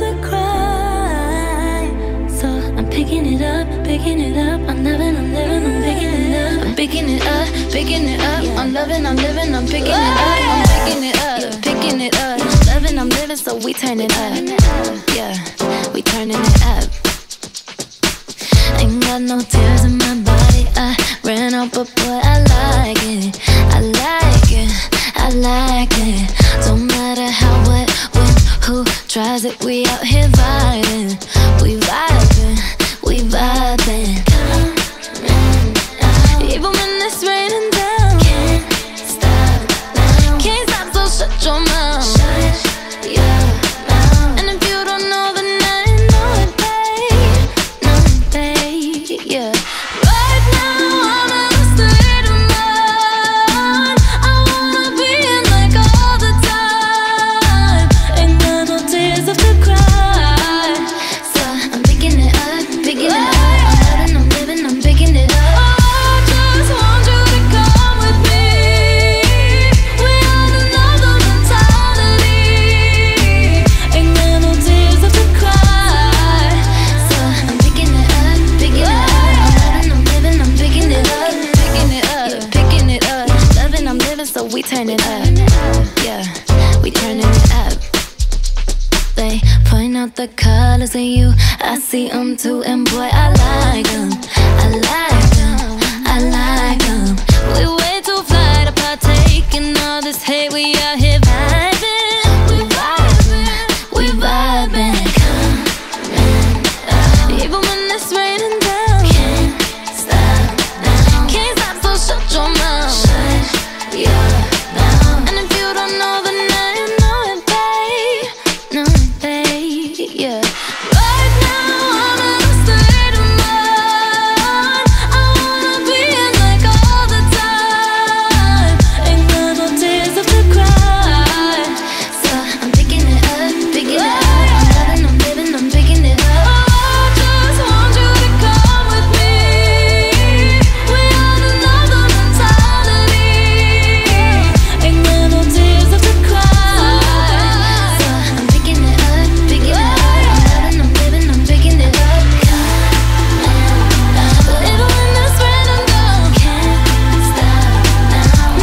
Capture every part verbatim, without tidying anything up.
to cry. So I'm picking it up, picking it up. I'm loving, I'm living, I'm picking it up. I'm picking it up, picking it up. I'm loving, I'm living, I'm picking it up. I'm picking it up, picking it up. Loving, I'm living, so we turn it up. Yeah, we turning it up. Ain't got no tears in my body. I ran out, but boy, I like it. I like it, I like it. Don't matter how, what, when, who tries it. We out here vibing, we vibing, we vibing. Even when it's raining down, can't stop now. Can't stop, so shut your mouth. Shut your mouth. And if you don't know, then I know it, babe. No, babe, yeah. Right now I'm in a state of mind. I wanna be in like all the time. Ain't got no tears left to cry. So I'm picking it up, picking it up. I'm loving, I'm living, I'm picking it up. So we turn it up, yeah, we turning it up. They point out the colors in you, I see them too, and boy, I like them, I like them, I like them. We way too fly to partake in all this hate, we out here vibing, we vibing, we vibing. Even when it's raining down, can't stop now. Can't stop, so shut your mouth. Yeah, and if you don't know, then I know it, babe. No, babe, yeah. Right now I'm in a state of mind. I wanna be in like all the time. Ain't got no tears left to cry. So I'm picking it up, picking it up. I'm loving, I'm living, I'm picking it up. Oh, I just want you to come with me. We are another mentality. Ain't got no tears left to cry. So I'm picking it up, picking it up. I'm loving, I'm living, I'm picking it up. Even when it's raining down, can't stop now.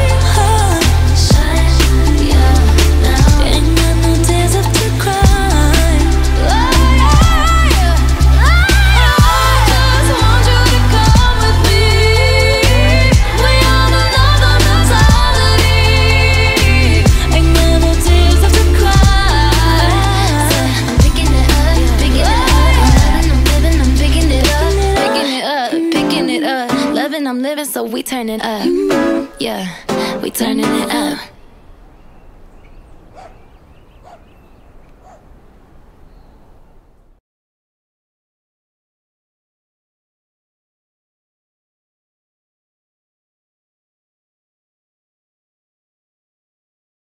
Shut your mouth. Ain't got no tears left to cry. I just want you to come with me. We on another mentality. Ain't got no tears left to cry. So I'm picking it up, picking it up. I'm loving, I'm living, I'm picking it up. Picking it up, picking it up. Loving, I'm living, so we turn it up. Yeah, we turning it up.